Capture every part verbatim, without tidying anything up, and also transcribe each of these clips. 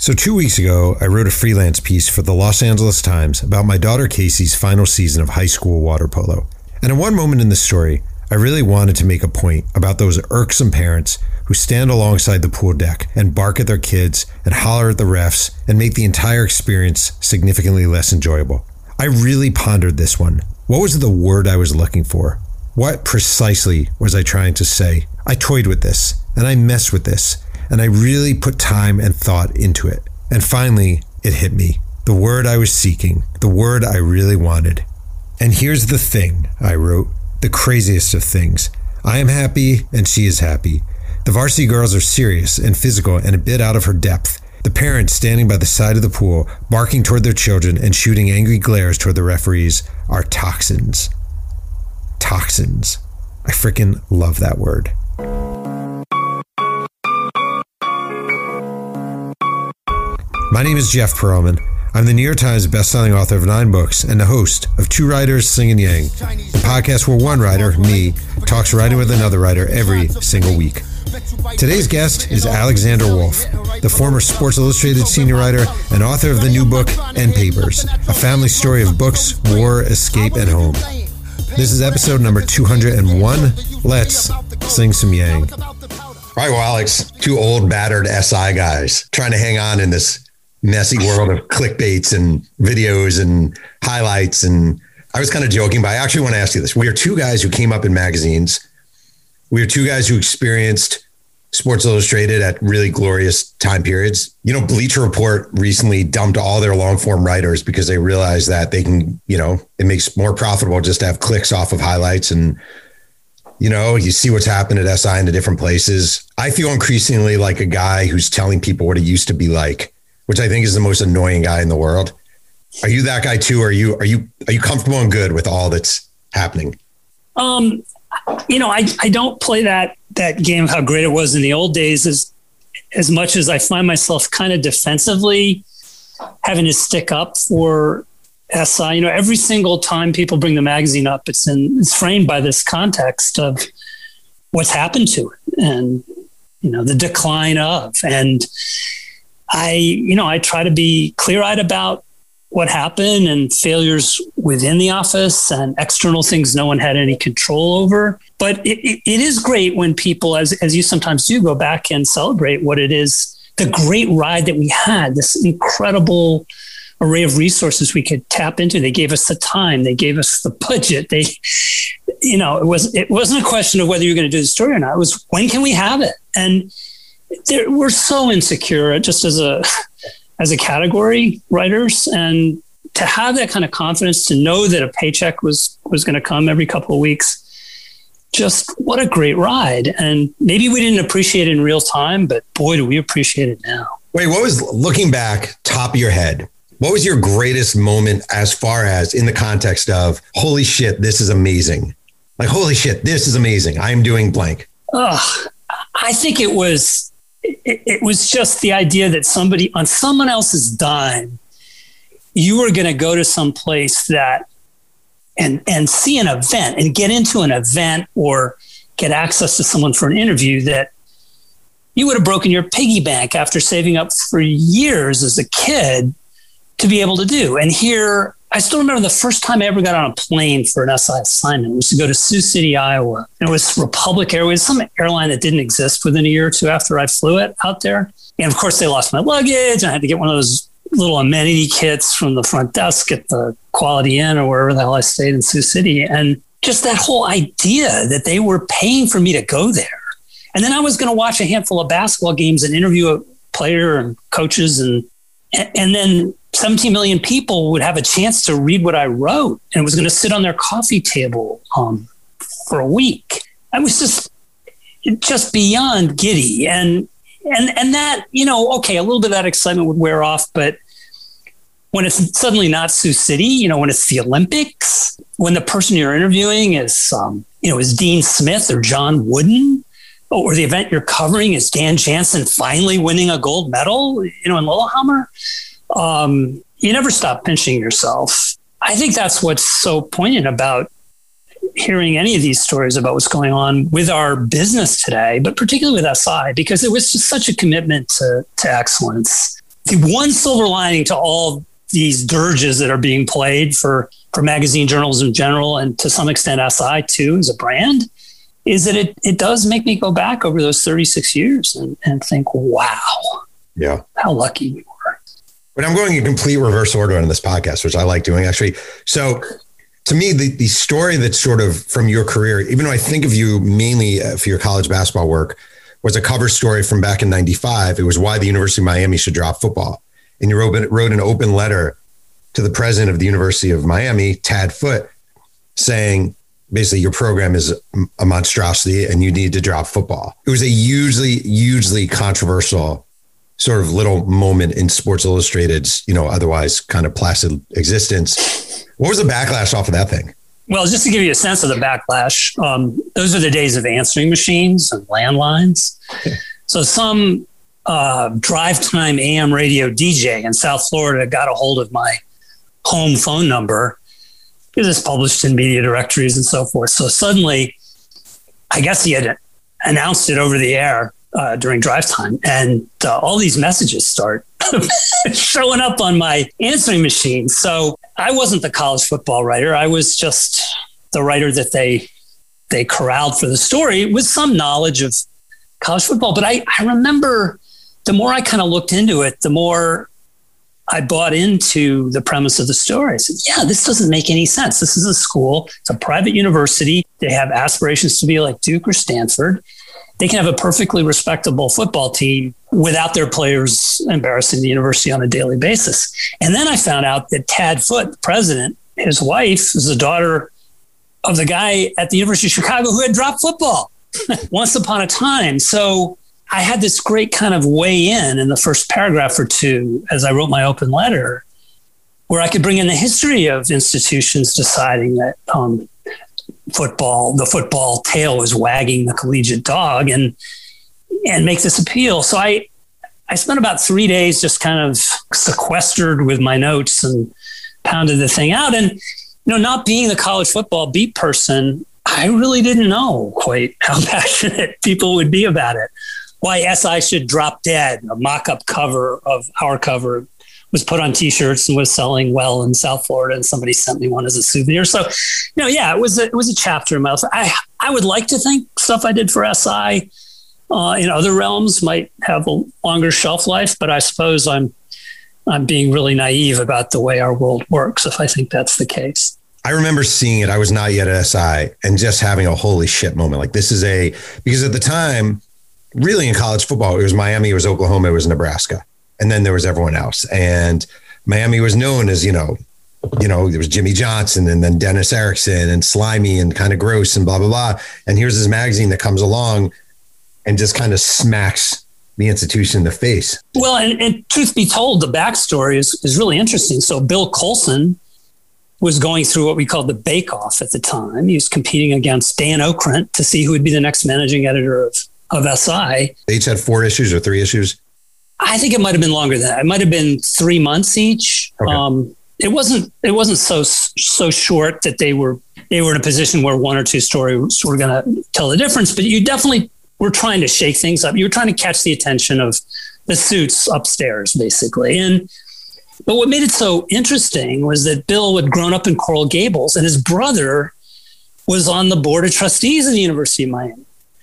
So two weeks ago, I wrote a freelance piece for the Los Angeles Times about my daughter Casey's final season of high school water polo. And at one moment in the story, I really wanted to make a point about those irksome parents who stand alongside the pool deck and bark at their kids and holler at the refs and make the entire experience significantly less enjoyable. I really pondered this one. What was the word I was looking for? What precisely was I trying to say? I toyed with this, and I messed with this, and I really put time and thought into it. And finally, it hit me. The word I was seeking, the word I really wanted. And here's the thing, I wrote, the craziest of things. I am happy, and she is happy. The varsity girls are serious and physical and a bit out of her depth. The parents standing by the side of the pool, barking toward their children and shooting angry glares toward the referees are toxins. Toxins. I freaking love that word. My name is Jeff Pearlman. I'm the New York Times bestselling author of nine books and the host of Two Writers Sing Yang, the podcast where one writer, me, talks writing with another writer every single week. Today's guest is Alexander Wolf, the former Sports Illustrated senior writer and author of the new book, End Papers, a family story of books, war, escape, and home. This is episode number two hundred one. Let's sing some Yang. All right, well, Alex, two old, battered S I guys trying to hang on in this messy world of clickbaits and videos and highlights. And I was kind of joking, but I actually want to ask you this. We are two guys who came up in magazines. We are two guys who experienced Sports Illustrated at really glorious time periods. You know, Bleacher Report recently dumped all their long form writers because they realized that they can, you know, it makes more profitable just to have clicks off of highlights. And, you know, you see what's happened at S I in the different places. I feel increasingly like a guy who's telling people what it used to be like, which I think is the most annoying guy in the world. Are you that guy too? Are you, are you, are you comfortable and good with all that's happening? Um, you know, I, I don't play that, that game of how great it was in the old days as, as much as I find myself kind of defensively having to stick up for S I. You know, every single time people bring the magazine up, it's in, it's framed by this context of what's happened to it and, you know, the decline of, and I, you know, I try to be clear-eyed about what happened and failures within the office and external things no one had any control over. But it, it, it is great when people, as, as you sometimes do, go back and celebrate what it is, the great ride that we had, this incredible array of resources we could tap into. They gave us the time, they gave us the budget. They, you know, it was, it wasn't a question of whether you're going to do the story or not. It was, when can we have it? And we're so insecure just as a, as a category, writers, and to have that kind of confidence, to know that a paycheck was, was going to come every couple of weeks. Just what a great ride. And maybe we didn't appreciate it in real time, but boy, do we appreciate it now. Wait, what was, looking back, top of your head, what was your greatest moment as far as in the context of, holy shit, this is amazing? Like, holy shit, this is amazing. I'm doing blank. Oh, I think it was, it, it was just the idea that somebody on someone else's dime, you were going to go to some place that, and, and see an event and get into an event or get access to someone for an interview that you would have broken your piggy bank after saving up for years as a kid to be able to do. And here, I still remember the first time I ever got on a plane for an S I assignment was to go to Sioux City, Iowa. And it was Republic Airways, some airline that didn't exist within a year or two after I flew it out there. And of course, they lost my luggage. I had to get one of those little amenity kits from the front desk at the Quality Inn or wherever the hell I stayed in Sioux City. And just that whole idea that they were paying for me to go there. And then I was going to watch a handful of basketball games and interview a player and coaches. And, and then seventeen million people would have a chance to read what I wrote, and it was going to sit on their coffee table um, for a week. I was just, just beyond giddy. And, and, and that, you know, okay, a little bit of that excitement would wear off, but when it's suddenly not Sioux City, you know, when it's the Olympics, when the person you're interviewing is, um, you know, is Dean Smith or John Wooden, or the event you're covering is Dan Jansen finally winning a gold medal, you know, in Lillehammer, um, you never stop pinching yourself. I think that's what's so poignant about hearing any of these stories about what's going on with our business today, but particularly with S I, because it was just such a commitment to, to excellence. the one silver lining to all these dirges that are being played for, for magazine journalism in general, and to some extent S I too as a brand, is that it, it does make me go back over those thirty-six years and, and think, wow, yeah, how lucky we were. But I'm going in complete reverse order on this podcast, which I like doing actually. So to me, the, the story that's sort of from your career, even though I think of you mainly for your college basketball work, was a cover story from back in ninety-five. It was why the University of Miami should drop football. And you wrote, wrote an open letter to the president of the University of Miami, Tad Foote, saying, basically, your program is a monstrosity and you need to drop football. It was a hugely, hugely controversial sort of little moment in Sports Illustrated's, you know, otherwise kind of placid existence. What was the backlash off of that thing? Well, just to give you a sense of the backlash, um, those are the days of answering machines and landlines. So some uh, drive time A M radio D J in South Florida got a hold of my home phone number because it's published in media directories and so forth. So suddenly, I guess he had announced it over the air uh, during drive time, and uh, all these messages start showing up on my answering machine. So I wasn't the college football writer. I was just the writer that they they corralled for the story with some knowledge of college football. But I, I remember the more I kind of looked into it, the more I bought into the premise of the story. I said, yeah, this doesn't make any sense. This is a school. It's a private university. They have aspirations to be like Duke or Stanford. They can have a perfectly respectable football team without their players embarrassing the university on a daily basis. And then I found out that Tad Foote, the president, his wife is the daughter of the guy at the University of Chicago who had dropped football once upon a time. So I had this great kind of weigh in in the first paragraph or two as I wrote my open letter, where I could bring in the history of institutions deciding that um, football, the football tail was wagging the collegiate dog, and and make this appeal. So I I spent about three days just kind of sequestered with my notes and pounded the thing out. And, you know, not being the college football beat person, I really didn't know quite how passionate people would be about it. Why S I should drop dead. A mock-up cover of our cover was put on T-shirts and was selling well in South Florida, and somebody sent me one as a souvenir. So, you know, yeah, it was a, it was a chapter in my life. I I would like to think stuff I did for S I uh, in other realms might have a longer shelf life, but I suppose I'm I'm being really naive about the way our world works if I think that's the case. I remember seeing it. I was not yet at S I, and just having a holy shit moment. Like, this is a, because at the time, really in college football, it was Miami, it was Oklahoma, it was Nebraska. And then there was everyone else. And Miami was known as, you know, you know, there was Jimmy Johnson and then Dennis Erickson and slimy and kind of gross and blah, blah, blah. And here's this magazine that comes along and just kind of smacks the institution in the face. Well, and, and truth be told, the backstory is, is really interesting. So Bill Colson was going through what we called the bake-off at the time. He was competing against Dan Okrent to see who would be the next managing editor of of S I. They each had four issues or three issues? I think it might have been longer than that. It might have been three months each. Okay. Um, it wasn't it wasn't so so short that they were they were in a position where one or two stories were going to tell the difference, but you definitely were trying to shake things up. You were trying to catch the attention of the suits upstairs, basically. And but what made it so interesting was that Bill had grown up in Coral Gables, and his brother was on the board of trustees of the University of Miami.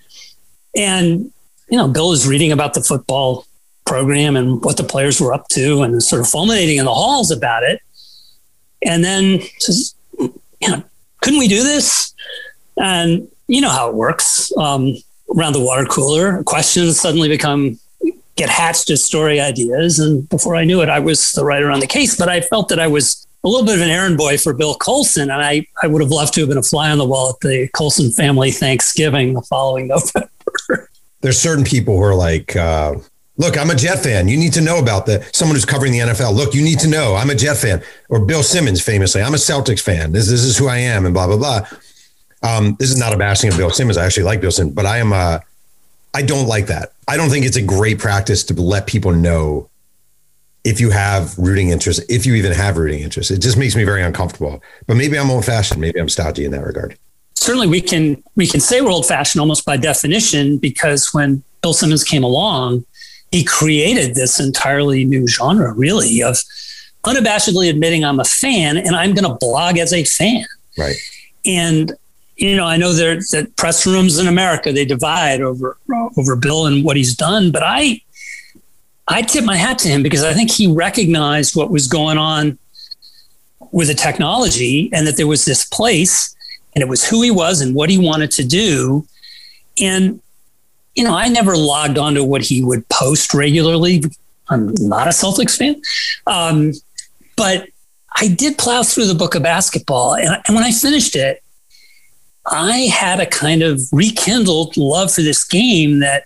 And, you know, Bill is reading about the football program and what the players were up to and sort of fulminating in the halls about it. And then says, you know, couldn't we do this? And you know how it works. Um, around the water cooler, questions suddenly become, get hatched as story ideas. And before I knew it, I was the writer on the case. But I felt that I was a little bit of an errand boy for Bill Colson. And I, I would have loved to have been a fly on the wall at the Colson family Thanksgiving the following November. There's certain people who are like, uh, look, I'm a Jet fan. You need to know about the someone who's covering the N F L. Look, you need to know I'm a Jet fan. Or Bill Simmons, famously, I'm a Celtics fan. This, this is who I am, and blah, blah, blah. Um, this is not a bashing of Bill Simmons. I actually like Bill Simmons, but I am uh, I don't like that. I don't think it's a great practice to let people know if you have rooting interest, if you even have rooting interest. It just makes me very uncomfortable. But maybe I'm old fashioned. Maybe I'm stodgy in that regard. Certainly we can we can say we're old fashioned almost by definition, because when Bill Simmons came along, he created this entirely new genre, really, of unabashedly admitting I'm a fan and I'm going to blog as a fan. Right. And, you know, I know there that press rooms in America, they divide over, over Bill and what he's done, but I, I tip my hat to him because I think he recognized what was going on with the technology and that there was this place and it was who he was and what he wanted to do. And, you know, I never logged onto what he would post regularly. I'm not a Celtics fan. Um, but I did plow through the book of basketball. And, and when I finished it, I had a kind of rekindled love for this game that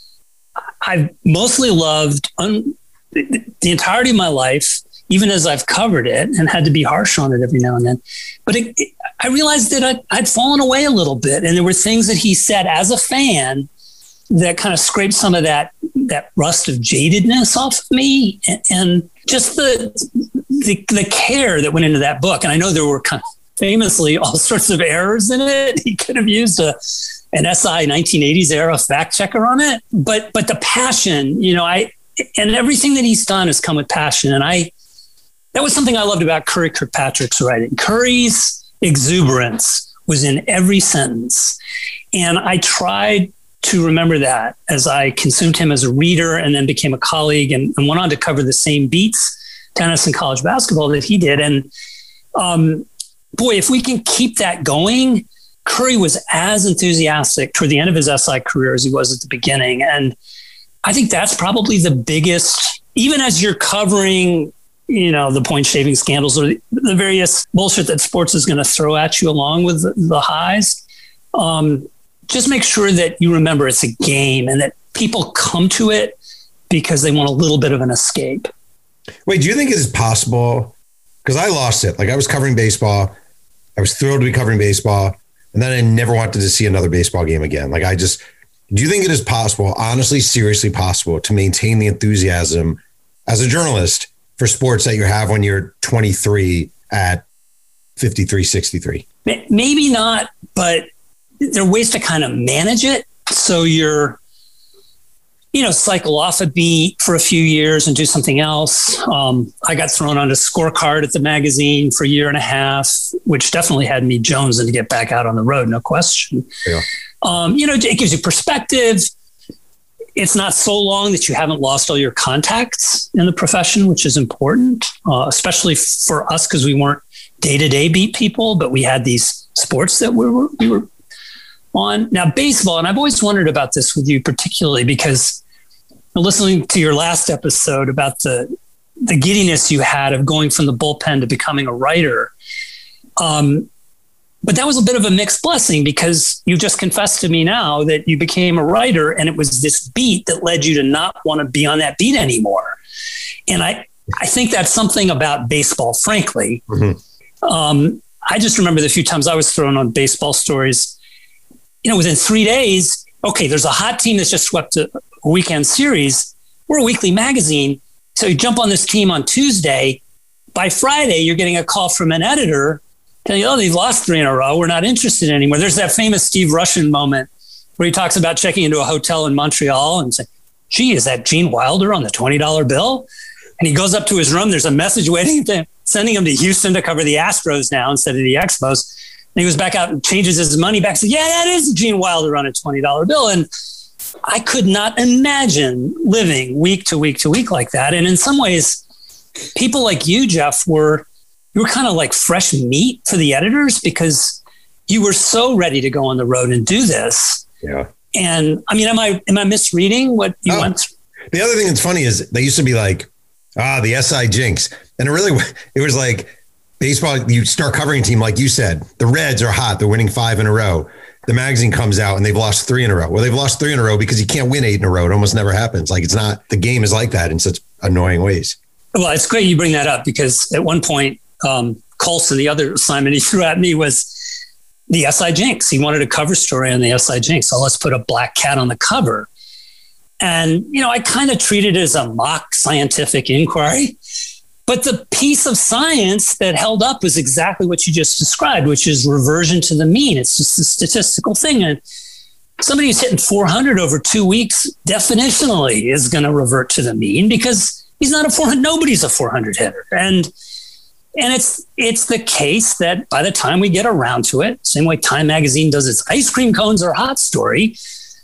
I've mostly loved un- the entirety of my life, even as I've covered it and had to be harsh on it every now and then. But it, it, I realized that I, I'd fallen away a little bit. And there were things that he said as a fan that kind of scraped some of that that rust of jadedness off of me. And, and just the, the the care that went into that book. And I know there were kind of famously all sorts of errors in it. He could have used a an S I nineteen eighties era fact checker on it. But but the passion, you know, I and everything that he's done has come with passion. And I that was something I loved about Curry Kirkpatrick's writing. Curry's exuberance was in every sentence. And I tried to remember that as I consumed him as a reader and then became a colleague and, and went on to cover the same beats, tennis and college basketball, that he did. And um, boy, if we can keep that going, Curry was as enthusiastic toward the end of his S I career as he was at the beginning. And I think that's probably the biggest, even as you're covering, you know, the point shaving scandals or the, the various bullshit that sports is going to throw at you along with the, the highs. Um, just make sure that you remember it's a game and that people come to it because they want a little bit of an escape. Wait, do you think it is possible? Because I lost it. Like I was covering baseball. I was thrilled to be covering baseball. And then I never wanted to see another baseball game again. Like I just, do you think it is possible, honestly, seriously possible to maintain the enthusiasm as a journalist for sports that you have when you're twenty-three at fifty-three, sixty-three? Maybe not, but there are ways to kind of manage it. So you're, you know, cycle off a beat for a few years and do something else. Um, I got thrown on a scorecard at the magazine for a year and a half, which definitely had me jonesing to get back out on the road, no question. Yeah. Um, you know, it gives you perspective. It's not so long that you haven't lost all your contacts in the profession, which is important, uh, especially for us because we weren't day-to-day beat people, but we had these sports that we were, we were on. Now, baseball, and I've always wondered about this with you particularly because listening to your last episode about the the giddiness you had of going from the bullpen to becoming a writer. Um, but that was a bit of a mixed blessing because you just confessed to me now that you became a writer and it was this beat that led you to not want to be on that beat anymore. And I, I think that's something about baseball, frankly. Mm-hmm. Um, I just remember the few times I was thrown on baseball stories, you know, within three days, okay, there's a hot team that's just swept a weekend series. We're a weekly magazine. So you jump on this team on Tuesday. By Friday, you're getting a call from an editor telling you, oh, they've lost three in a row. We're not interested anymore. There's that famous Steve Russian moment where he talks about checking into a hotel in Montreal and saying, gee, is that Gene Wilder on the twenty dollar bill? And he goes up to his room. There's a message waiting to sending him to Houston to cover the Astros now instead of the Expos. And he goes back out and changes his money back. Says, yeah, that is Gene Wilder on a twenty dollar bill. And I could not imagine living week to week to week like that. And in some ways, people like you, Jeff, were, you were kind of like fresh meat for the editors because you were so ready to go on the road and do this. Yeah. And I mean, am I, am I misreading what you oh, went through? The other thing that's funny is they used to be like, ah, the S I jinx. And it really, it was like baseball, you start covering a team, like you said, the Reds are hot. They're winning five in a row. The magazine comes out and they've lost three in a row. Well, they've lost three in a row because you can't win eight in a row. It almost never happens. Like it's not, the game is like that in such annoying ways. Well, it's great you bring that up because at one point, um, Colson, the other assignment he threw at me was the S I jinx. He wanted a cover story on the S I jinx. So let's put a black cat on the cover. And, you know, I kind of treated it as a mock scientific inquiry. But the piece of science that held up was exactly what you just described, which is reversion to the mean. It's just a statistical thing. And somebody who's hitting four hundred over two weeks definitionally is going to revert to the mean because he's not a four hundred. Nobody's a four hundred hitter. And and it's it's the case that by the time we get around to it, same way Time Magazine does its ice cream cones are hot story,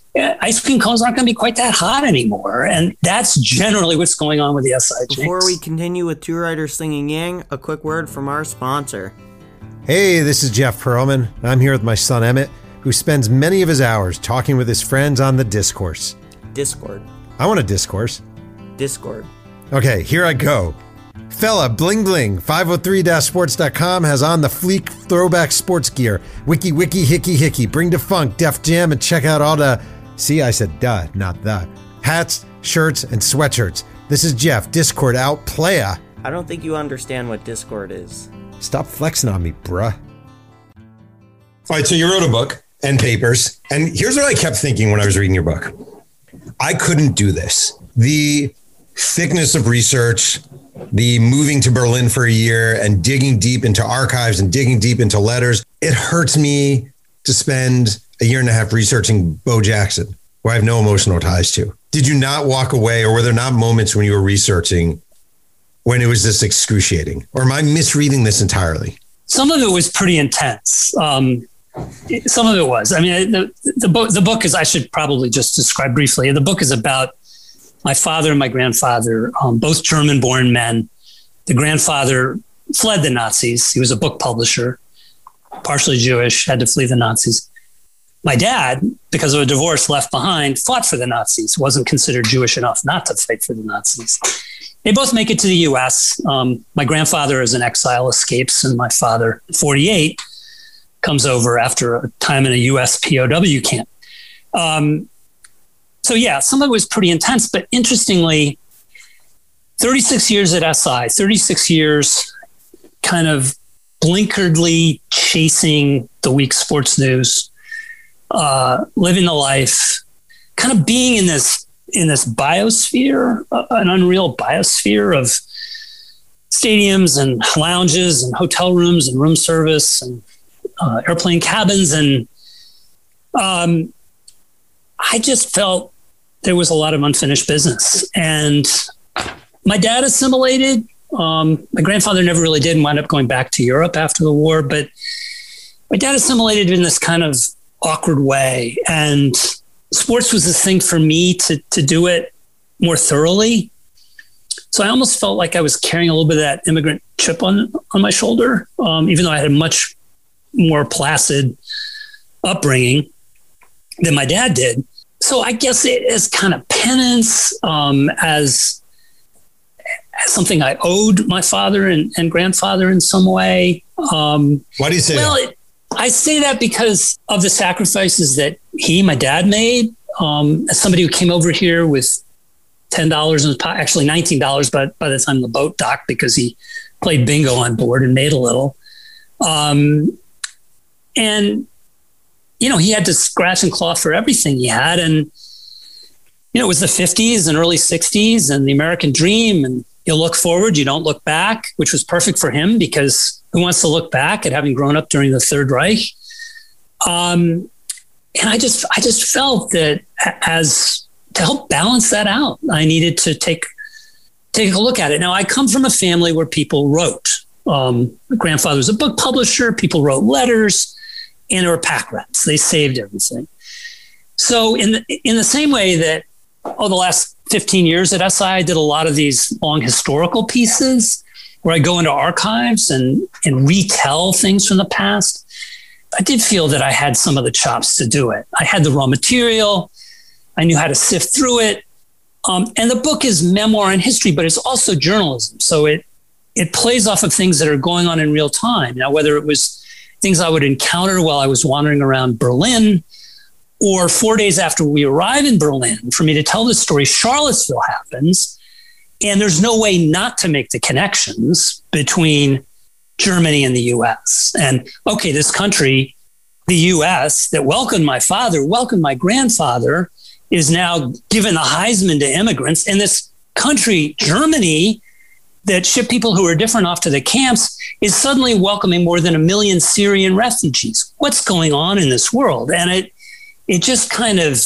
ice cream cones aren't going to be quite that hot anymore. And that's generally what's going on with the S I Jinx. Before we continue with Two Writers Slinging Yang, a quick word from our sponsor. Hey, this is Jeff Pearlman. I'm here with my son Emmett, who spends many of his hours talking with his friends on the Discourse. Discord. I want a Discourse. Discord. Okay, here I go. Fella, bling bling, five oh three sports dot com has on the Fleek throwback sports gear. Wiki, wiki, hickey, hickey. Bring the funk, Def Jam, and check out all the... See, I said duh, not the. Hats, shirts, and sweatshirts. This is Jeff, Discord out, playa. I don't think you understand what Discord is. Stop flexing on me, bruh. All right, so you wrote a book and papers, and here's what I kept thinking when I was reading your book. I couldn't do this. The thickness of research, the moving to Berlin for a year and digging deep into archives and digging deep into letters, it hurts me to spend a year and a half researching Bo Jackson, who I have no emotional ties to. Did you not walk away, or were there not moments when you were researching when it was this excruciating? Or am I misreading this entirely? Some of it was pretty intense. Um, some of it was. I mean, the, the book, the book is, I should probably just describe briefly. The book is about my father and my grandfather, um, both German-born men. The grandfather fled the Nazis. He was a book publisher, partially Jewish, had to flee the Nazis. My dad, because of a divorce, left behind, fought for the Nazis, wasn't considered Jewish enough not to fight for the Nazis. They both make it to the U S. Um, my grandfather is in exile, escapes, and my father, forty-eight, comes over after a time in a U S P O W camp. Um, so yeah, some of it was pretty intense, but interestingly, thirty-six years at S I, thirty-six years kind of blinkeredly chasing the week's sports news, uh, living the life, kind of being in this in this biosphere, uh, an unreal biosphere of stadiums and lounges and hotel rooms and room service and uh, airplane cabins. And um, I just felt there was a lot of unfinished business. And my dad assimilated. Um, my grandfather never really did and wound up going back to Europe after the war. But my dad assimilated in this kind of awkward way. And sports was this thing for me to to do it more thoroughly. So I almost felt like I was carrying a little bit of that immigrant chip on, on my shoulder, um, even though I had a much more placid upbringing than my dad did. So I guess it is kind of penance, um, as, as something I owed my father and, and grandfather in some way. Um, Why do you say well, that? It, I say that because of the sacrifices that he, my dad, made. Um, as somebody who came over here with ten dollars in his pocket, actually nineteen dollars, but by the time the boat docked because he played bingo on board and made a little. Um, and, you know, he had to scratch and claw for everything he had. And, you know, it was the fifties and early sixties and the American dream. And you look forward, you don't look back, which was perfect for him because who wants to look back at having grown up during the Third Reich? Um, and I just, I just felt that as to help balance that out, I needed to take, take a look at it. Now, I come from a family where people wrote. Um, my grandfather was a book publisher. People wrote letters, and there were pack rats. They saved everything. So in the, in the same way that, oh, the last fifteen years at S I, I did a lot of these long historical pieces where I go into archives and, and retell things from the past. I did feel that I had some of the chops to do it. I had the raw material. I knew how to sift through it. Um, and the book is memoir and history, but it's also journalism. So it it plays off of things that are going on in real time. Now, whether it was things I would encounter while I was wandering around Berlin, or four days after we arrive in Berlin, for me to tell this story, Charlottesville happens. And there's no way not to make the connections between Germany and the U S. And okay, this country, the U S, that welcomed my father, welcomed my grandfather, is now given the Heisman to immigrants. And this country, Germany, that shipped people who are different off to the camps, is suddenly welcoming more than a million Syrian refugees. What's going on in this world? And it it just kind of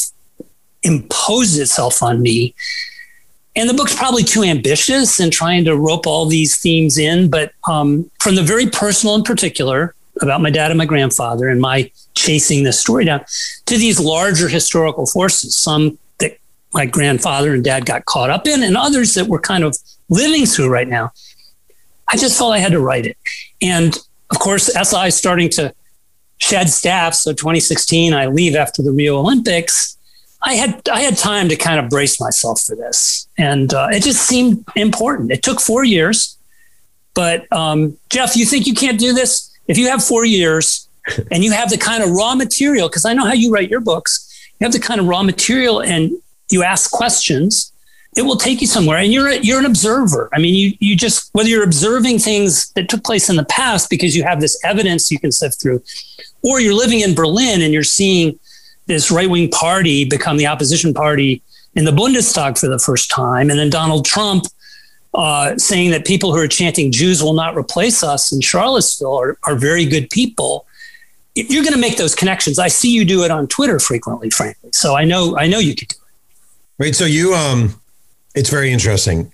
imposed itself on me. And the book's probably too ambitious in trying to rope all these themes in. But um, from the very personal in particular about my dad and my grandfather and my chasing this story down to these larger historical forces, some that my grandfather and dad got caught up in and others that we're kind of living through right now, I just felt I had to write it. And of course, S I is starting to shed staff. So twenty sixteen, I leave after the Rio Olympics. I had I had time to kind of brace myself for this. And uh, it just seemed important. It took four years. But um, Jeff, you think you can't do this? If you have four years and you have the kind of raw material, because I know how you write your books, you have the kind of raw material and you ask questions, it will take you somewhere. And you're a, you're an observer. I mean, you you just, whether you're observing things that took place in the past because you have this evidence you can sift through, or you're living in Berlin and you're seeing this right-wing party become the opposition party in the Bundestag for the first time, and then Donald Trump uh, saying that people who are chanting Jews will not replace us in Charlottesville are, are very good people. You're going to make those connections. I see you do it on Twitter frequently, frankly. So I know I know you could do it. Wait, so you, um, it's very interesting.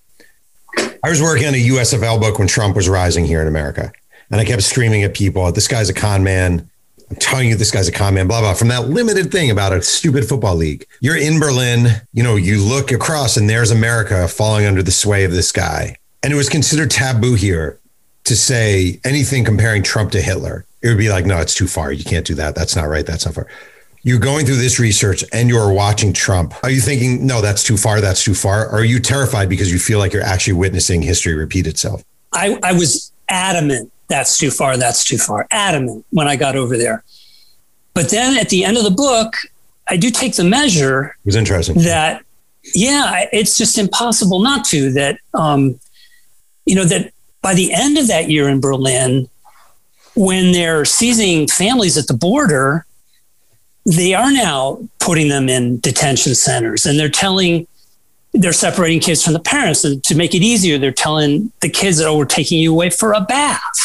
I was working on a U S F L book when Trump was rising here in America, and I kept screaming at people, this guy's a con man. I'm telling you, this guy's a con man, blah, blah, from that limited thing about a stupid football league. You're in Berlin, you know, you look across and there's America falling under the sway of this guy. And it was considered taboo here to say anything comparing Trump to Hitler. It would be like, no, it's too far. You can't do that. That's not right. That's not fair. You're going through this research and you're watching Trump. Are you thinking, no, that's too far. That's too far. Or are you terrified because you feel like you're actually witnessing history repeat itself? I, I was adamant. That's too far. That's too far. Adamant when I got over there. But then at the end of the book, I do take the measure. It was interesting. That, yeah, it's just impossible not to. That, um, you know, that by the end of that year in Berlin, when they're seizing families at the border, they are now putting them in detention centers, and they're telling, they're separating kids from the parents. And to make it easier, they're telling the kids that, oh, we're taking you away for a bath.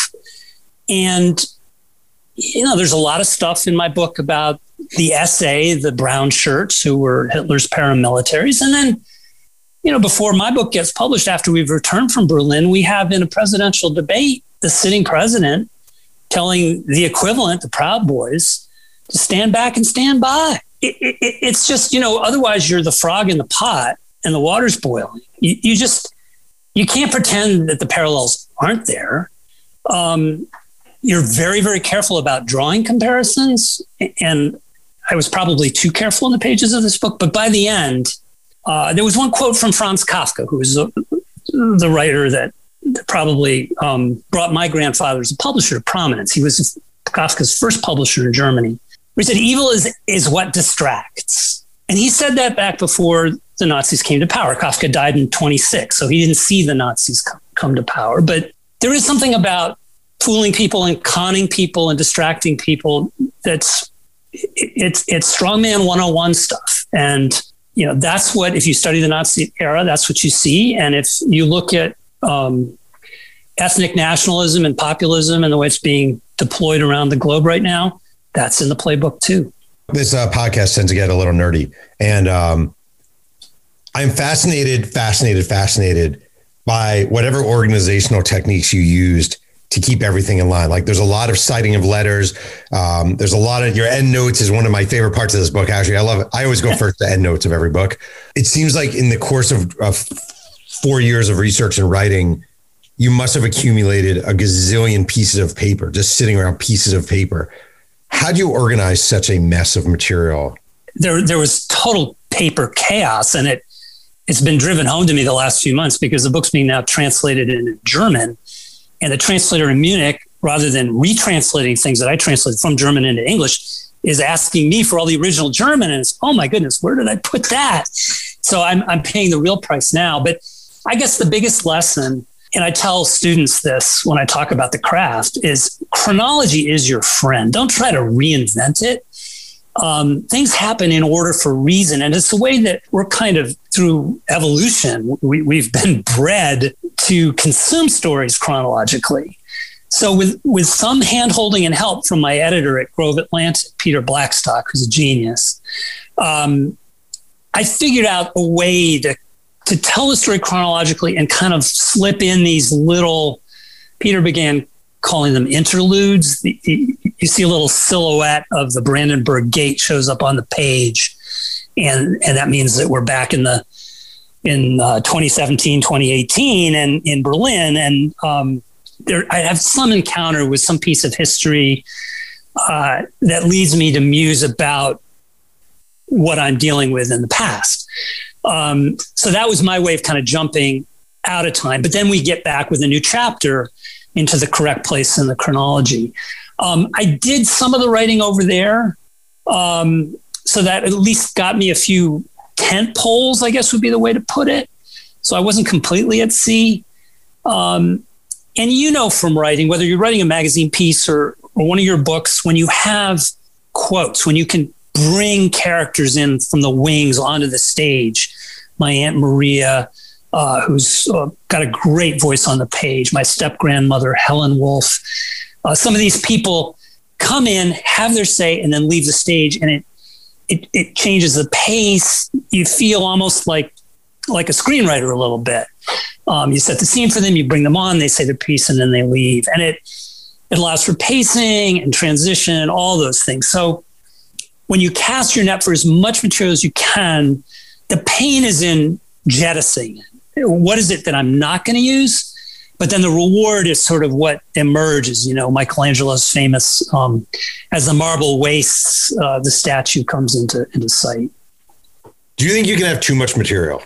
And, you know, there's a lot of stuff in my book about the S A, the brown shirts who were Hitler's paramilitaries. And then, you know, before my book gets published, after we've returned from Berlin, we have in a presidential debate, the sitting president telling the equivalent, the Proud Boys, to stand back and stand by. It, it, it's just, you know, otherwise you're the frog in the pot and the water's boiling. You, you just, you can't pretend that the parallels aren't there. Um, You're very, very careful about drawing comparisons. And I was probably too careful in the pages of this book. But by the end, uh, there was one quote from Franz Kafka, who was the, the writer that probably um, brought my grandfather as a publisher to prominence. He was Kafka's first publisher in Germany. He said, evil is, is what distracts. And he said that back before the Nazis came to power. Kafka died in twenty-six, so he didn't see the Nazis come, come to power. But there is something about fooling people and conning people and distracting people. That's it's it's strongman one oh one stuff. And, you know, that's what, if you study the Nazi era, that's what you see. And if you look at um, ethnic nationalism and populism and the way it's being deployed around the globe right now, that's in the playbook too. This uh, podcast tends to get a little nerdy. And um, I'm fascinated, fascinated, fascinated by whatever organizational techniques you used to keep everything in line. Like there's a lot of citing of letters. Um, there's a lot of, your end notes is one of my favorite parts of this book. Actually, I love it. I always go first to end notes of every book. It seems like in the course of, of four years of research and writing, you must have accumulated a gazillion pieces of paper, just sitting around pieces of paper. How do you organize such a mess of material? There, there was total paper chaos, and it, it's been driven home to me the last few months because the book's being now translated into German. And the translator in Munich, rather than retranslating things that I translated from German into English, is asking me for all the original German. And it's, oh my goodness, where did I put that? So I'm, I'm paying the real price now. But I guess the biggest lesson, and I tell students this when I talk about the craft, is chronology is your friend. Don't try to reinvent it. Um, things happen in order for reason. And it's the way that we're kind of, through evolution, we, we've been bred to consume stories chronologically. So with, with some hand-holding and help from my editor at Grove Atlantic, Peter Blackstock, who's a genius, um, I figured out a way to, to tell the story chronologically and kind of slip in these little, Peter began calling them interludes. The, the, you see a little silhouette of the Brandenburg Gate shows up on the page. And, and that means that we're back in the, in uh, twenty seventeen, twenty eighteen and in Berlin. And um, there, I have some encounter with some piece of history uh, that leads me to muse about what I'm dealing with in the past. Um, so that was my way of kind of jumping out of time. But then we get back with a new chapter into the correct place in the chronology. Um, I did some of the writing over there. Um, so that at least got me a few tent poles, I guess would be the way to put it. So I wasn't completely at sea. Um, and you know, from writing, whether you're writing a magazine piece or, or one of your books, when you have quotes, when you can bring characters in from the wings onto the stage, my Aunt Maria, uh, who's uh, got a great voice on the page, my step-grandmother, Helen Wolf, uh, some of these people come in, have their say, and then leave the stage, and it It, it changes the pace. You feel almost like like a screenwriter a little bit. Um, you set the scene for them, you bring them on, they say their piece, and then they leave. And it it allows for pacing and transition, all those things. So when you cast your net for as much material as you can, the pain is in jettisoning. What is it that I'm not going to use? But then the reward is sort of what emerges. You know, Michelangelo's famous, um, as the marble wastes, uh, the statue comes into, into sight. Do you think you can have too much material?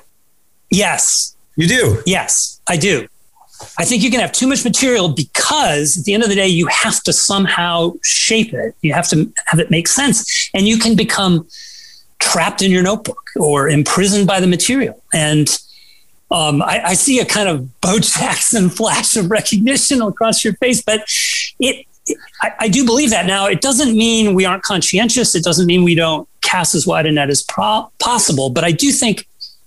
Yes. You do? Yes, I do. I think you can have too much material because at the end of the day, you have to somehow shape it. You have to have it make sense. And you can become trapped in your notebook or imprisoned by the material. And Um, I, I see a kind of Bo Jackson flash of recognition across your face, but it, it I, I do believe that. Now, it doesn't mean we aren't conscientious. It doesn't mean we don't cast as wide a net as pro- possible. But I do think,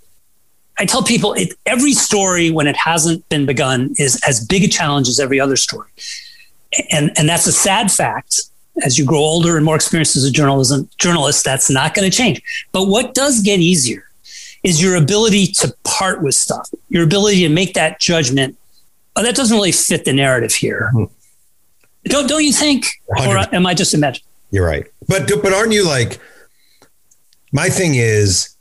I tell people, it, every story when it hasn't been begun is as big a challenge as every other story. And, and that's a sad fact. As you grow older and more experienced as a journalism journalist, that's not going to change. But what does get easier is your ability to part with stuff, your ability to make that judgment. Oh, that doesn't really fit the narrative here. Mm-hmm. Don't don't you think? one hundred percent. Or am I just imagining? You're right. But but aren't you like, my thing is,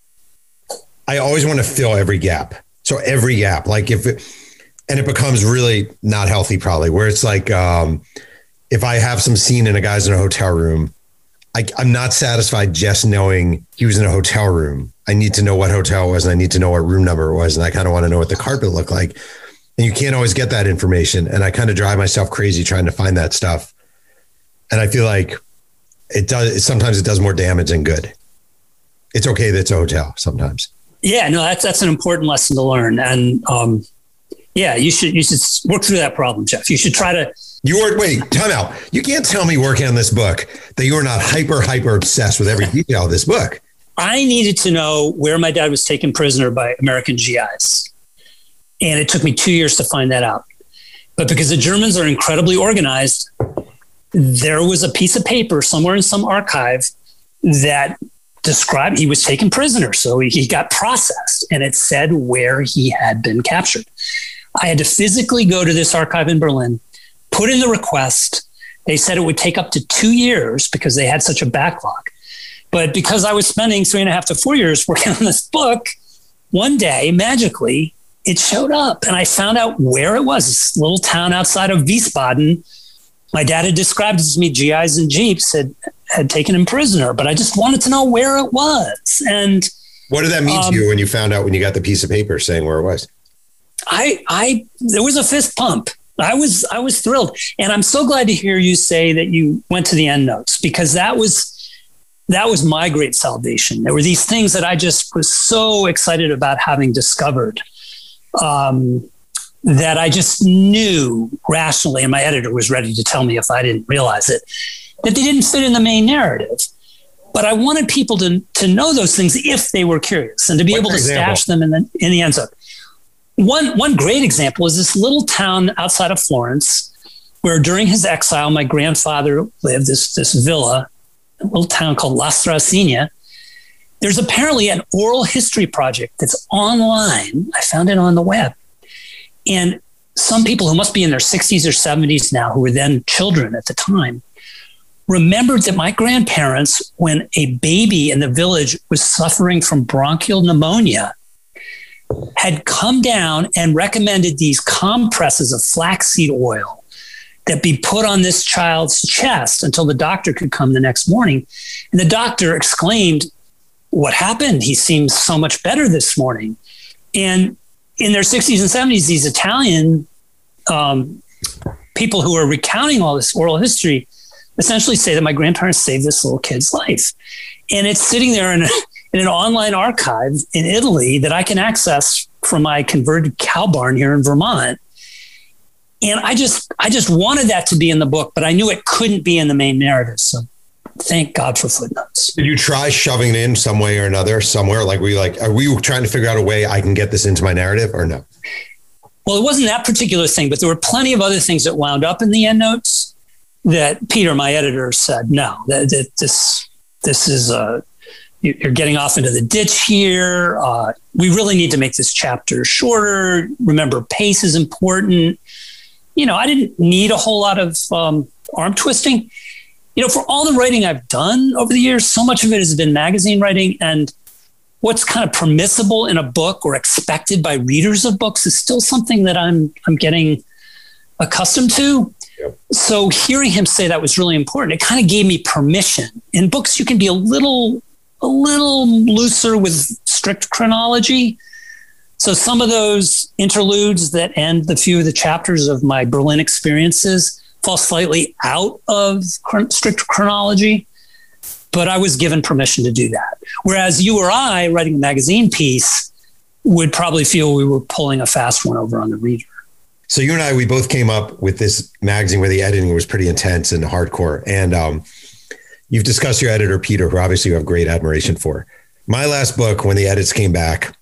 I always want to fill every gap. So every gap, like if it, and it becomes really not healthy probably, where it's like, um, if I have some scene and a guy's in a hotel room, I, I'm not satisfied just knowing he was in a hotel room. I need to know what hotel it was, and I need to know what room number it was. And I kind of want to know what the carpet looked like. And you can't always get that information. And I kind of drive myself crazy trying to find that stuff. And I feel like it does, sometimes it does more damage than good. It's okay that it's a hotel sometimes. Yeah, no, that's, that's an important lesson to learn. And um, yeah, you should, you should work through that problem, Jeff. You should try to, You were, wait, time out. You can't tell me working on this book that you were not hyper, hyper obsessed with every detail of this book. I needed to know where my dad was taken prisoner by American G Is. And it took me two years to find that out. But because the Germans are incredibly organized, there was a piece of paper somewhere in some archive that described he was taken prisoner. So he, he got processed, and it said where he had been captured. I had to physically go to this archive in Berlin, put in the request. They said it would take up to two years because they had such a backlog. But because I was spending three and a half to four years working on this book, one day, magically, it showed up. And I found out where it was, this little town outside of Wiesbaden. My dad had described it to me, G Is and Jeeps had, had taken him prisoner, but I just wanted to know where it was. And what did that mean um, to you when you found out, when you got the piece of paper saying where it was? I, I, there was a fist pump. I was, I was thrilled. And I'm so glad to hear you say that you went to the endnotes, because that was, that was my great salvation. There were these things that I just was so excited about having discovered, um, that I just knew rationally, and my editor was ready to tell me if I didn't realize it, that they didn't fit in the main narrative. But I wanted people to, to know those things if they were curious, and to be able to stash them in the, in the end zone. One, one great example is this little town outside of Florence where during his exile, my grandfather lived this, this villa, a little town called La Strasina. There's apparently an oral history project that's online. I found it on the web. And some people who must be in their sixties or seventies now, who were then children at the time, remembered that my grandparents, when a baby in the village was suffering from bronchial pneumonia, had come down and recommended these compresses of flaxseed oil that be put on this child's chest until the doctor could come the next morning. And the doctor exclaimed, "What happened? He seems so much better this morning." And in their sixties and seventies, these Italian um, people who are recounting all this oral history essentially say that my grandparents saved this little kid's life. And it's sitting there in, a, in an online archive in Italy that I can access from my converted cow barn here in Vermont. And I just, I just wanted that to be in the book, but I knew it couldn't be in the main narrative. So thank God for footnotes. Did you try shoving it in some way or another somewhere? Like, were you like, are we trying to figure out a way I can get this into my narrative or no? Well, it wasn't that particular thing, but there were plenty of other things that wound up in the endnotes that Peter, my editor, said, no, that, that this, this is, uh, you're getting off into the ditch here. Uh, we really need to make this chapter shorter. Remember, pace is important. You know, I didn't need a whole lot of um, arm twisting. You know, for all the writing I've done over the years, so much of it has been magazine writing, and what's kind of permissible in a book or expected by readers of books is still something that I'm I'm getting accustomed to. Yep. So hearing him say that was really important. It kind of gave me permission. In books, you can be a little a little looser with strict chronology. So some of those interludes that end the few of the chapters of my Berlin experiences fall slightly out of strict chronology, but I was given permission to do that. Whereas you or I, writing a magazine piece, would probably feel we were pulling a fast one over on the reader. So you and I, we both came up with this magazine where the editing was pretty intense and hardcore. And um, you've discussed your editor, Peter, who obviously you have great admiration for. My last book, when the edits came back,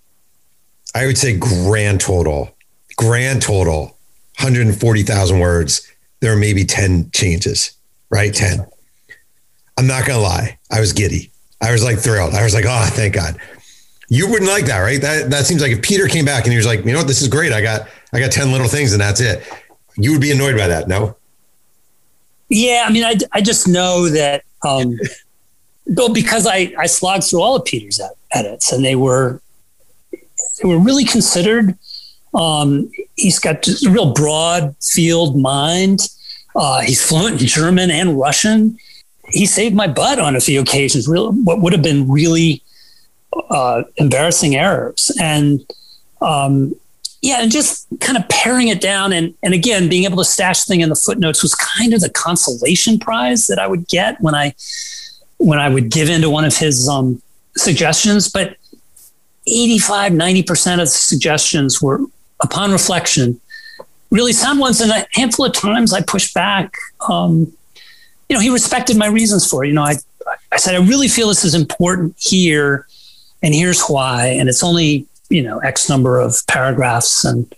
I would say grand total, grand total, one hundred forty thousand words. There are maybe ten changes, right? ten. I'm not going to lie. I was giddy. I was like thrilled. I was like, oh, thank God. You wouldn't like that, right? That that seems like if Peter came back and he was like, you know what, this is great. I got I got ten little things and that's it. You would be annoyed by that, no? Yeah, I mean, I, I just know that, um, well, because I, I slogged through all of Peter's ed- edits and they were, they were really considered. Um, he's got just a real broad field mind. Uh, he's fluent in German and Russian. He saved my butt on a few occasions, real, what would have been really uh, embarrassing errors. And um, yeah, and just kind of paring it down. And, and again, being able to stash thing in the footnotes was kind of the consolation prize that I would get when I, when I would give into one of his um, suggestions. But eighty-five, ninety percent of the suggestions were, upon reflection, really sound ones. And a handful of times I pushed back. Um, you know, he respected my reasons for it. You know, I, I said, I really feel this is important here, and here's why. And it's only, you know, X number of paragraphs. And,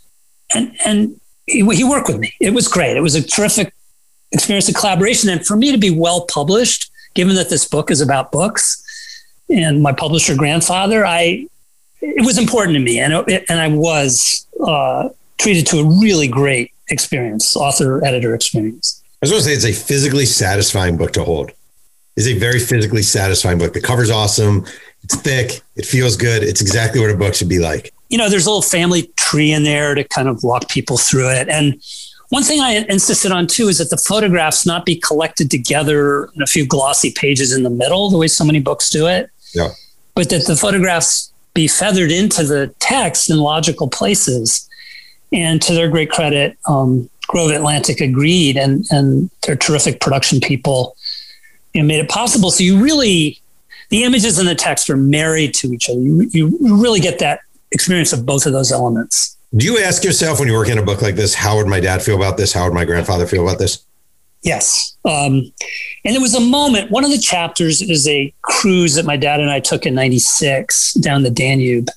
and, and he, he worked with me. It was great. It was a terrific experience of collaboration. And for me to be well published, given that this book is about books and my publisher grandfather, I, it was important to me. And, it, and I was uh, treated to a really great experience, author editor experience. I was going to say it's a physically satisfying book to hold. It's a very physically satisfying book. The cover's awesome. It's thick. It feels good. It's exactly what a book should be like. You know, there's a little family tree in there to kind of walk people through it. And one thing I insisted on too is that the photographs not be collected together in a few glossy pages in the middle, the way so many books do it. Yeah. But that the photographs be feathered into the text in logical places. And to their great credit, um, Grove Atlantic agreed, and and they're terrific production people, you know, made it possible. So you really, the images and the text are married to each other. You, you really get that experience of both of those elements. Do you ask yourself when you're working on a book like this, how would my dad feel about this? How would my grandfather feel about this? Yes. Um, and there was a moment, one of the chapters is a cruise that my dad and I took in ninety-six down the Danube.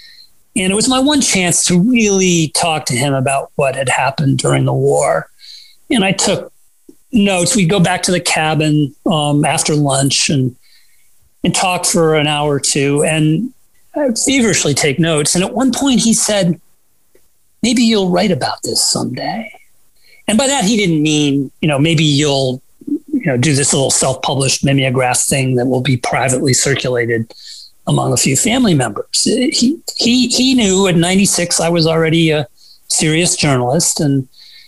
And it was my one chance to really talk to him about what had happened during the war. and I took notes. We'd go back to the cabin um, after lunch and and talk for an hour or two, and I'd feverishly take notes. And at one point he said, maybe you'll write about this someday. And by that, he didn't mean, you know, maybe you'll, you know, do this little self-published mimeograph thing that will be privately circulated among a few family members. He, he, he knew at ninety-six, I was already a serious journalist. And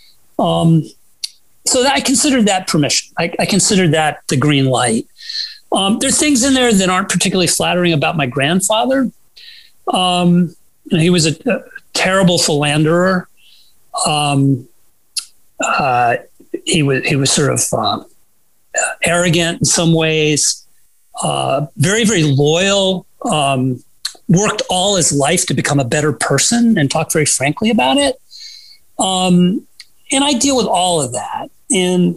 um, so that, I considered that permission. I, I considered that the green light. Um, there's things in there that aren't particularly flattering about my grandfather. Um, you know, he was a, a terrible philanderer. Um, uh, he was he was sort of uh, arrogant in some ways. Uh, very very loyal. Um, worked all his life to become a better person and talked very frankly about it. Um, and I deal with all of that. And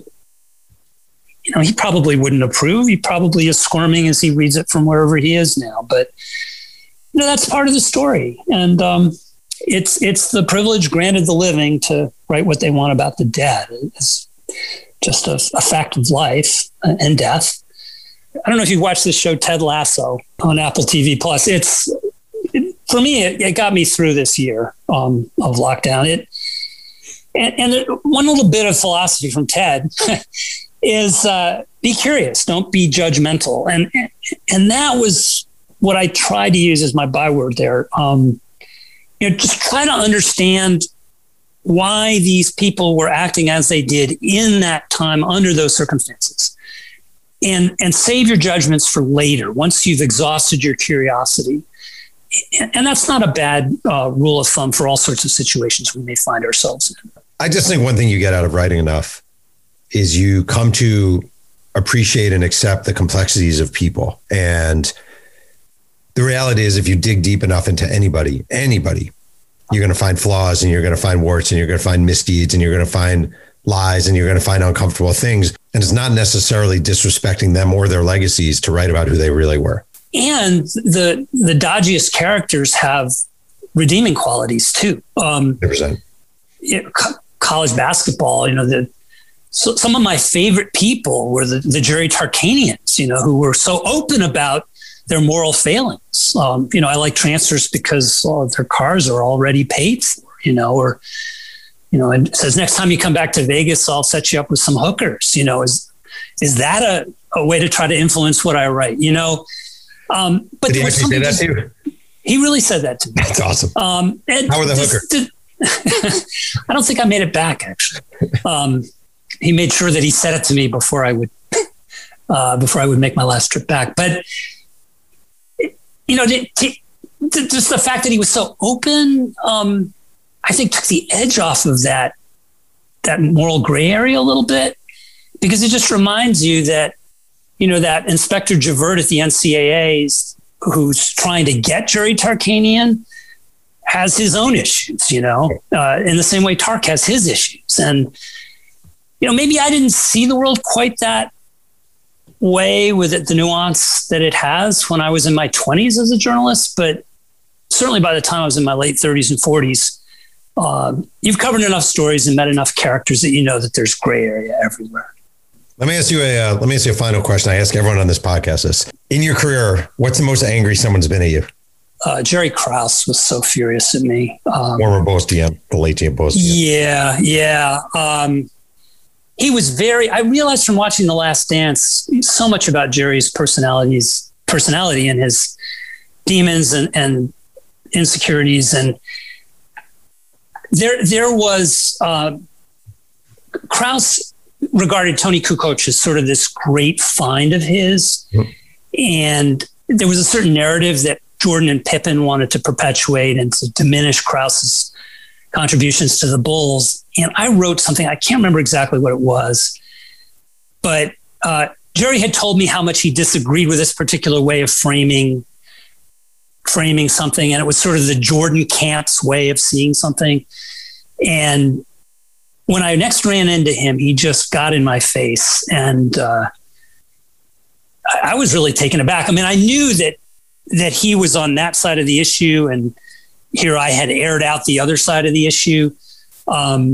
you know, he probably wouldn't approve. He probably is squirming as he reads it from wherever he is now. But, you know, that's part of the story. And um, it's it's the privilege granted the living to write what they want about the dead. It's just a, a fact of life and death. I don't know if you've watched this show, Ted Lasso, on Apple T V Plus. It's, it, for me, it, it got me through this year um, of lockdown. It And, and one little bit of philosophy from Ted is uh, be curious, don't be judgmental. And and that was what I tried to use as my byword there. Um, you know, just try to understand why these people were acting as they did in that time under those circumstances. And, and save your judgments for later, once you've exhausted your curiosity. And, and that's not a bad uh, rule of thumb for all sorts of situations we may find ourselves in. I just think one thing you get out of writing enough is you come to appreciate and accept the complexities of people. And the reality is, if you dig deep enough into anybody, anybody, you're going to find flaws, and you're going to find warts, and you're going to find misdeeds, and you're going to find lies, and you're going to find uncomfortable things. And it's not necessarily disrespecting them or their legacies to write about who they really were. And the the dodgiest characters have redeeming qualities too. Um, one hundred percent. You know, co- college basketball, you know, the so some of my favorite people were the, the Jerry Tarkanians, you know, who were so open about their moral failings. Um, you know, I like transfers because uh, their cars are already paid for, you know, or, you know, and it says, next time you come back to Vegas, I'll set you up with some hookers. You know, is is that a, a way to try to influence what I write? You know, um, but did he actually say that to you? He really said that to me. That's awesome. Um, How were the hookers? I don't think I made it back, actually. Um, he made sure that he said it to me before I would, uh, before I would make my last trip back. But, you know, to, to, to, just the fact that he was so open, um, I think took the edge off of that, that moral gray area a little bit, because it just reminds you that, you know, that Inspector Javert at the N C A A's who's trying to get Jerry Tarkanian has his own issues, you know, uh, in the same way Tark has his issues. And, you know, maybe I didn't see the world quite that way with it, the nuance that it has when I was in my twenties as a journalist, but certainly by the time I was in my late thirties and forties, uh, you've covered enough stories and met enough characters that you know that there's gray area everywhere. Let me ask you a, uh, let me ask you a final question. I ask everyone on this podcast this. In your career, what's the most angry someone's been at you? Uh, Jerry Krause was so furious at me. Um, Former Post D M, the late T M Post D M. Yeah, yeah. Um, he was very, I realized from watching The Last Dance so much about Jerry's personalities, personality and his demons and, and insecurities. And there, there was, uh, Krause regarded Tony Kukoc as sort of this great find of his. Mm-hmm. And there was a certain narrative that Jordan and Pippen wanted to perpetuate and to diminish Krause's contributions to the Bulls. And I wrote something, I can't remember exactly what it was, but uh, Jerry had told me how much he disagreed with this particular way of framing framing something. And it was sort of the Jordan Camp's way of seeing something. And when I next ran into him, he just got in my face. And uh, I, I was really taken aback. I mean, I knew that that he was on that side of the issue, and here I had aired out the other side of the issue. Um,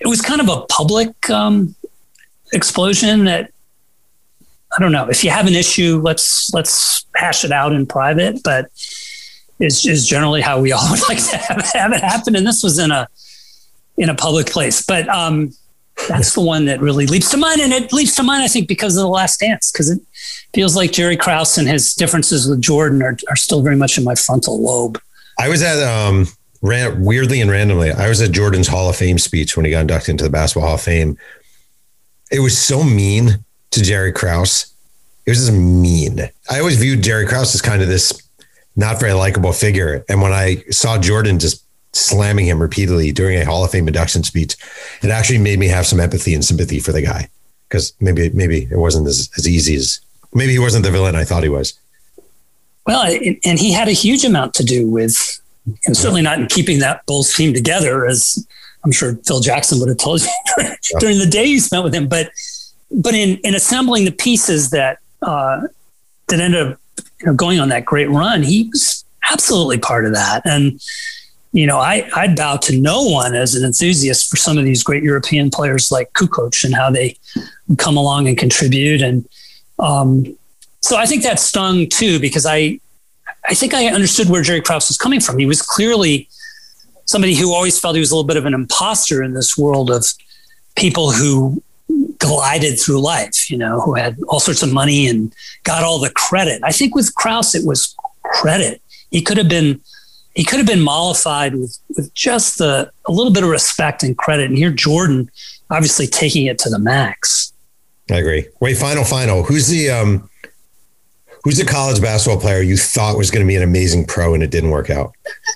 it was kind of a public um, explosion that, I don't know, if you have an issue, let's let's hash it out in private, but is is generally how we all would like to have, have it happen. And this was in a in a public place. But um, that's the one that really leaps to mind. And it leaps to mind, I think, because of The Last Dance, because it feels like Jerry Krause and his differences with Jordan are, are still very much in my frontal lobe. I was at, um, ran, weirdly and randomly, I was at Jordan's Hall of Fame speech when he got inducted into the Basketball Hall of Fame. It was so mean to Jerry Krause. It was just mean. I always viewed Jerry Krause as kind of this not very likable figure. And when I saw Jordan just slamming him repeatedly during a Hall of Fame induction speech, it actually made me have some empathy and sympathy for the guy, because maybe maybe it wasn't as, as easy as, maybe he wasn't the villain I thought he was. Well, and he had a huge amount to do with, and certainly not in keeping that Bulls team together, as I'm sure Phil Jackson would have told you during the day you spent with him, but but in, in assembling the pieces that uh, that ended up, you know, going on that great run, he was absolutely part of that. And you know, I, I'd bow to no one as an enthusiast for some of these great European players like Kukoc and how they come along and contribute. And um, so I think that stung too, because I, I think I understood where Jerry Krause was coming from. He was clearly somebody who always felt he was a little bit of an imposter in this world of people who glided through life, you know, who had all sorts of money and got all the credit. I think with Krause, it was credit. He could have been He could have been mollified with, with just the, a little bit of respect and credit. And here, Jordan, obviously taking it to the max. I agree. Wait, final, final. Who's the um, who's the college basketball player you thought was going to be an amazing pro and it didn't work out?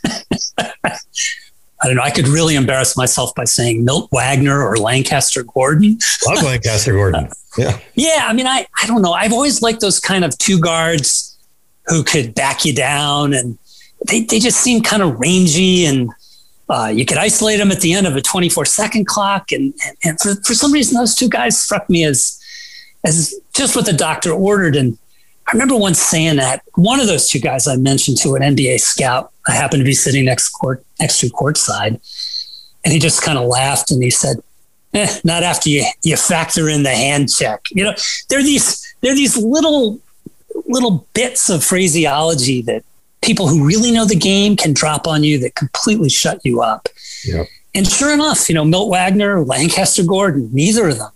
I don't know. I could really embarrass myself by saying Milt Wagner or Lancaster Gordon. Love Lancaster Gordon. Yeah. Yeah. I mean, I, I don't know. I've always liked those kind of two guards who could back you down, and They they just seem kind of rangy, and uh, you could isolate them at the end of a twenty-four second clock. And, and, and for, for some reason, those two guys struck me as, as just what the doctor ordered. And I remember once saying that one of those two guys I mentioned to an N B A scout, I happened to be sitting next court, next to courtside, and he just kind of laughed and he said, eh, not after you, you factor in the hand check. You know, there are these, there are these little, little bits of phraseology that people who really know the game can drop on you that completely shut you up. Yep. And sure enough, you know, Milt Wagner, Lancaster Gordon, neither of them.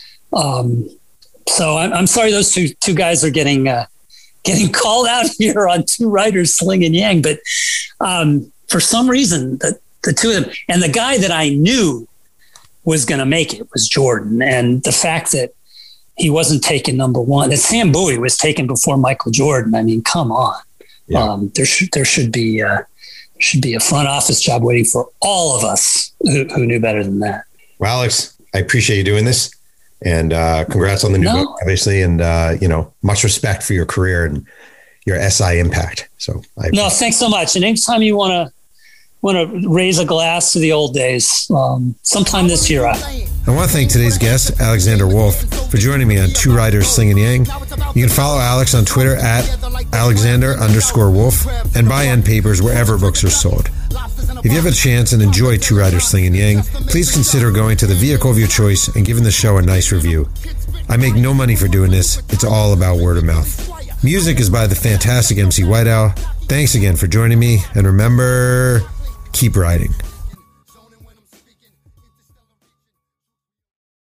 Um, so I'm, I'm sorry those two two guys are getting uh, getting called out here on Two Writers Sling and Yang, but um, for some reason, the, the two of them, and the guy that I knew was going to make it was Jordan. And the fact that he wasn't taken number one, that Sam Bowie was taken before Michael Jordan, I mean, come on. Yeah. Um, there should there should be uh, should be a front office job waiting for all of us who, who knew better than that. Well, Alex, I appreciate you doing this, and uh, congrats on the new no. book, obviously, and uh, you know, much respect for your career and your S I impact. So, I no, thanks so much. And anytime you want to want to raise a glass to the old days, um, sometime this year. I, I want to thank today's guest, Alexander Wolf, for joining me on Two Writers Sling and Yang. You can follow Alex on Twitter at Alexander underscore Wolf and buy end papers wherever books are sold. If you have a chance and enjoy Two Writers Sling and Yang, please consider going to the vehicle of your choice and giving the show a nice review. I make no money for doing this. It's all about word of mouth. Music is by the fantastic M C White Owl. Thanks again for joining me, and remember, keep writing.